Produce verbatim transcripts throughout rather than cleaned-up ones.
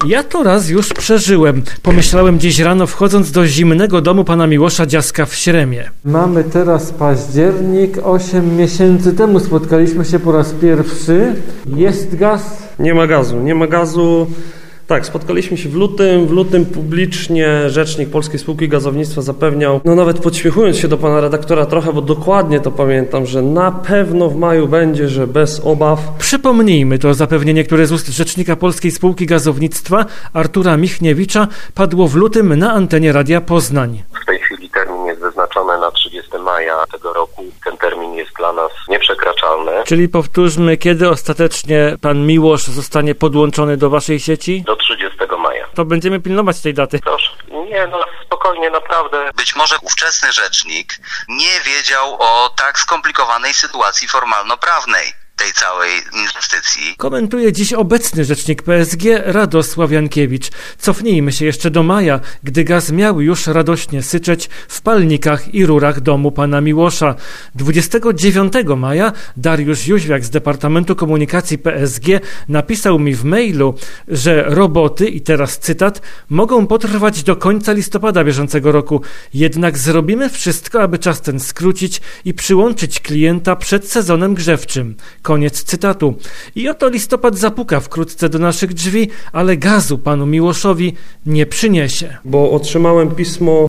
Ja to raz już przeżyłem. Pomyślałem dziś rano, wchodząc do zimnego domu pana Miłosza Dziaska w Śremie. Mamy teraz październik, osiem miesięcy temu spotkaliśmy się po raz pierwszy. Jest gaz? Nie ma gazu, nie ma gazu. Tak, spotkaliśmy się w lutym. W lutym publicznie rzecznik Polskiej Spółki Gazownictwa zapewniał, no nawet podśmiechując się do pana redaktora trochę, bo dokładnie to pamiętam, że na pewno w maju będzie, że bez obaw. Przypomnijmy to zapewnienie, które z ust rzecznika Polskiej Spółki Gazownictwa Artura Michniewicza padło w lutym na antenie Radia Poznań. W tej chwili termin jest wyznaczony na trzydziestego maja tego roku. Ten termin jest dla nas nieprzekraczalny. Czyli powtórzmy, kiedy ostatecznie pan Miłosz zostanie podłączony do waszej sieci? Do trzydziestego maja. To będziemy pilnować tej daty. Proszę. Nie, no spokojnie, naprawdę. Być może ówczesny rzecznik nie wiedział o tak skomplikowanej sytuacji formalno-prawnej tej całej inwestycji. Komentuje dziś obecny rzecznik P S G Radosław Jankiewicz. Cofnijmy się jeszcze do maja, gdy gaz miał już radośnie syczeć w palnikach i rurach domu pana Miłosza. dwudziestego dziewiątego maja Dariusz Jóźwiak z Departamentu Komunikacji P S G napisał mi w mailu, że roboty, i teraz cytat, mogą potrwać do końca listopada bieżącego roku. Jednak zrobimy wszystko, aby czas ten skrócić i przyłączyć klienta przed sezonem grzewczym. Koniec cytatu. I oto listopad zapuka wkrótce do naszych drzwi, ale gazu panu Miłoszowi nie przyniesie. Bo otrzymałem pismo,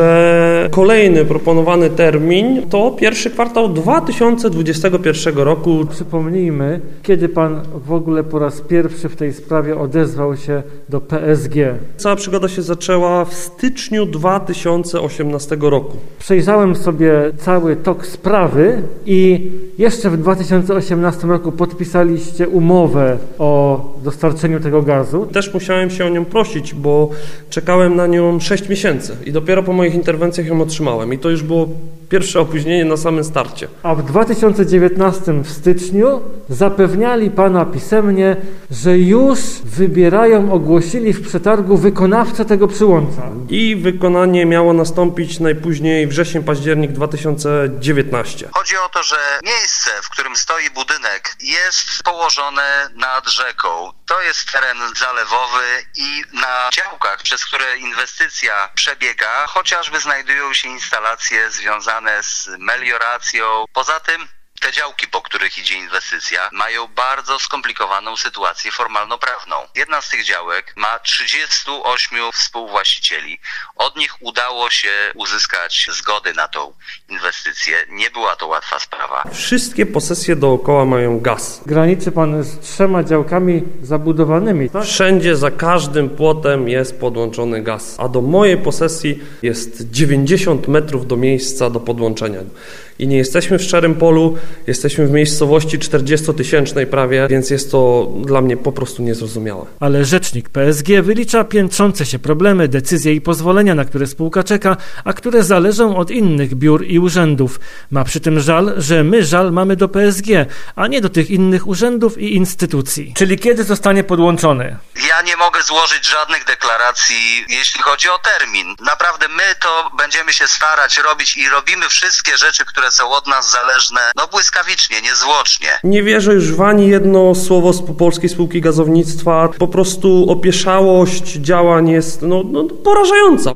że kolejny proponowany termin to pierwszy kwartał dwa tysiące dwudziestego pierwszego roku. Przypomnijmy, kiedy pan w ogóle po raz pierwszy w tej sprawie odezwał się do P S G. Cała przygoda się zaczęła w styczniu dwa tysiące osiemnastego roku. Przejrzałem sobie cały tok sprawy i jeszcze w dwa tysiące osiemnastym roku podpisaliście umowę o dostarczeniu tego gazu. Też musiałem się o nią prosić, bo czekałem na nią sześć miesięcy i dopiero po moich interwencjach ją otrzymałem. I to już było pierwsze opóźnienie na samym starcie. A w dwa tysiące dziewiętnastym w styczniu zapewniali pana pisemnie, że już wybierają, ogłosili w przetargu wykonawcę tego przyłącza. I wykonanie miało nastąpić najpóźniej wrzesień, październik dwa tysiące dziewiętnastego. Chodzi o to, że miejsce, w którym stoi budynek, jest położone nad rzeką. To jest teren zalewowy i na działkach, przez które inwestycja przebiega, chociażby znajdują się instalacje związane z melioracją. Poza tym te działki, po których idzie inwestycja, mają bardzo skomplikowaną sytuację formalno-prawną. Jedna z tych działek ma trzydziestu ośmiu współwłaścicieli. Od nich udało się uzyskać zgody na tą inwestycję. Nie była to łatwa sprawa. Wszystkie posesje dookoła mają gaz. Graniczy pan z trzema działkami zabudowanymi, tak? Wszędzie, za każdym płotem jest podłączony gaz. A do mojej posesji jest dziewięćdziesiąt metrów do miejsca do podłączenia. I nie jesteśmy w szczerym polu, jesteśmy w miejscowości czterdziestotysięcznej prawie, więc jest to dla mnie po prostu niezrozumiałe. Ale rzecznik P S G wylicza piętrzące się problemy, decyzje i pozwolenia, na które spółka czeka, a które zależą od innych biur i urzędów. Ma przy tym żal, że my żal mamy do P S G, a nie do tych innych urzędów i instytucji. Czyli kiedy zostanie podłączony? Ja nie mogę złożyć żadnych deklaracji, jeśli chodzi o termin. Naprawdę my to będziemy się starać robić i robimy wszystkie rzeczy, które są od nas zależne, no błyskawicznie, niezwłocznie. Nie wierzę już w ani jedno słowo z Polskiej Spółki Gazownictwa. Po prostu opieszałość działań jest no, no, porażająca.